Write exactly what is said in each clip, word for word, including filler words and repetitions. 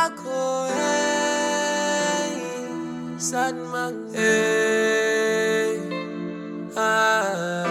Marco, hey, sad man, hey, ah,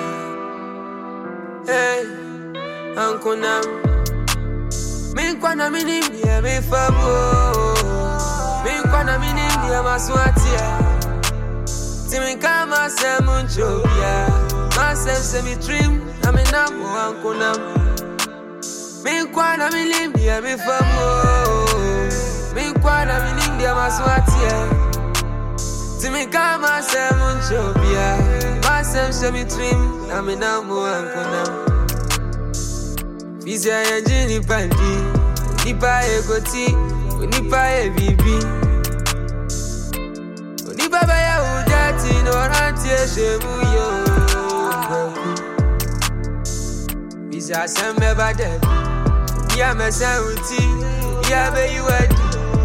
hey, Uncle Nam, me kwana minindia me fabo, me kwana minindia maswatia, timi kama semunchobia, masem semi trim, na me namo Uncle Nam. Me kwana minindia me fabo, me kwana minindia maswatia, timi kama semunchobia, masem semi trim, na me namo Uncle Nam. Fizya ya jini pandi, unipa e goti, unipa e bibi, unipa baya ujati, noranti e shemu yo. Fizya sembe badebi, ya mesen uti, ya be yuedi.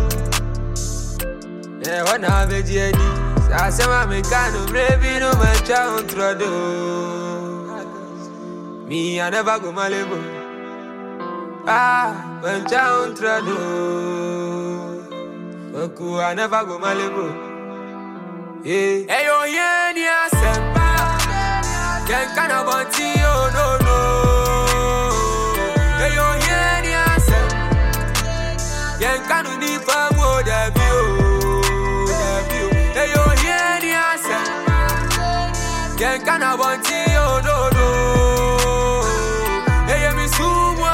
Ne wana beji edi, sa sema mekano mrebi no mancha untrodo. Me I never go malebo. Ah, when down trado, Oku, I never go Malibu. Hey, hey, yo, yeah, yeah, sempa. Can't kind of want you, no, no. Hey, yo, yeah, yeah, sempa. Can't kind of need for more than you. Hey, yo, yeah, yeah, sempa. Can't kind of want you, no, no. Hey, yo, me sumo.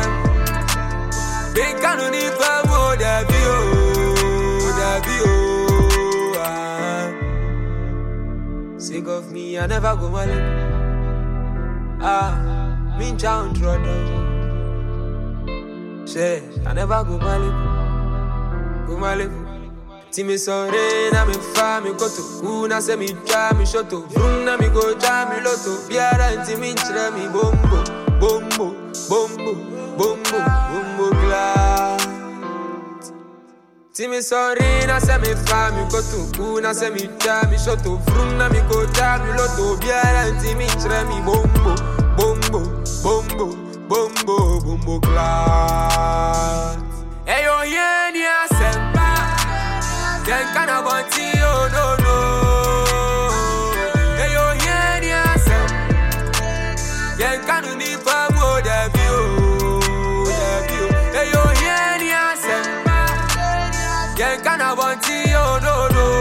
They can't even more than you, than you. Sick of me, I never go Mali. Ah, me down trouble. Say, I never go Mali. Go Mali. Timmy sorry, na me fa me go to una se mi cha mi shoto. Runa mi go cha mi loto. Biara inti mi chre mi bombo, bombo, bombo. Bumbo, bumbo glad. Timmy sorry, na se mi fa mi go to kuna se mi cha mi shoto. Fruna mi go cha mi loto. Biara inti mi chre mi bombo, bombo, bombo, bombo, bumbo glad. Hey yo yeah ni a sempa. Ken kana banti oh no no. Hey yo yeah ni a sempa. Ken kanu ni fa mo da view. Hey yo, yeah, yeah, sempa. Can't kind of want you, no, no.